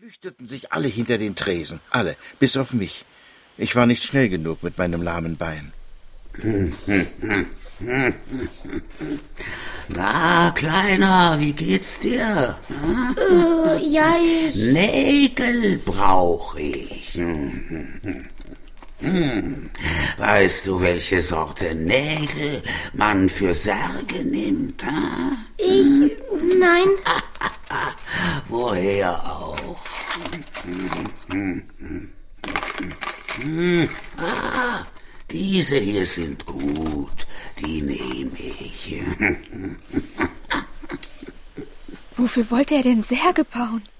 flüchteten sich alle hinter den Tresen. Alle, bis auf mich. Ich war nicht schnell genug mit meinem lahmen Bein. Na, Kleiner, wie geht's dir? Ja, ich... Nägel brauche ich. Weißt du, welche Sorte Nägel man für Särge nimmt? Nein. Woher auch? Diese hier sind gut, die nehme ich. Wofür wollte er denn Särge bauen?